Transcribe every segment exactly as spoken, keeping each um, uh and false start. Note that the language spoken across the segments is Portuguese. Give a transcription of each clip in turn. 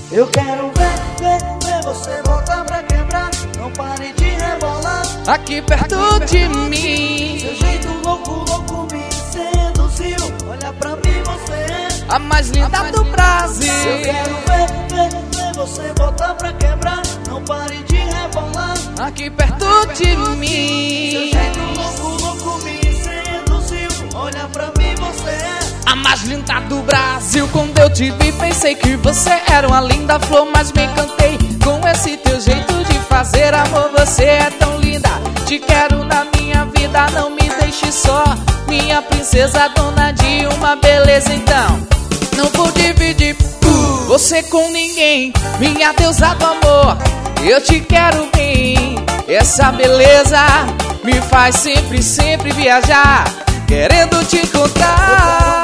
Eu quero ver, ver, ver você voltar pra quebrar. Não pare de rebolar aqui perto, aqui perto de mim. Seu jeito louco, louco me seduziu. Olha pra mim, você é a mais linda, a mais do linda Brasil. Eu quero ver, ver, ver você voltar pra quebrar. Não pare de rebolar aqui perto, aqui perto de, de mim. Seu jeito louco, louco me seduziu. Olha pra mim, você é a mais linda do Brasil. Quando eu te vi pensei que você era uma linda flor, mas me encantei com esse teu jeito de fazer amor. Você é tão linda, te quero na minha vida, não me deixe só. Minha princesa, dona de uma beleza, então não vou dividir uh, você com ninguém. Minha deusa do amor, eu te quero bem. Essa beleza me faz sempre, sempre viajar, querendo te encontrar.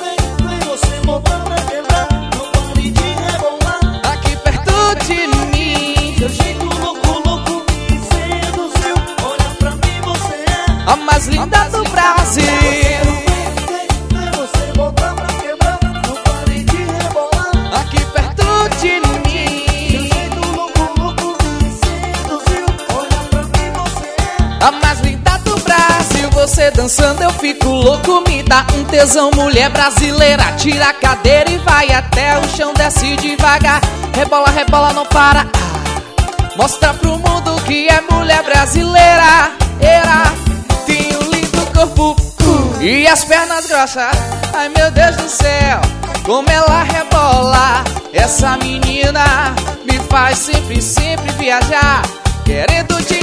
Aqui perto de mim. Seu jeito louco, louco me seduziu. Olha pra mim, você é a mais linda do Brasil. Você voltar pra quebrar. Não pare de rebolar aqui perto de mim. Seu jeito louco, louco me seduziu. Olha pra mim, você é a mais linda do Brasil. Você dançando eu fico louco, me dá um tesão. Mulher brasileira, tira a cadeira e vai até o chão, desce devagar. Rebola, rebola, não para. Ah, mostra pro mundo que é mulher brasileira. Era, tem um lindo corpo uh, e as pernas grossas. Ai meu Deus do céu, como ela rebola. Essa menina me faz sempre, sempre viajar, querendo te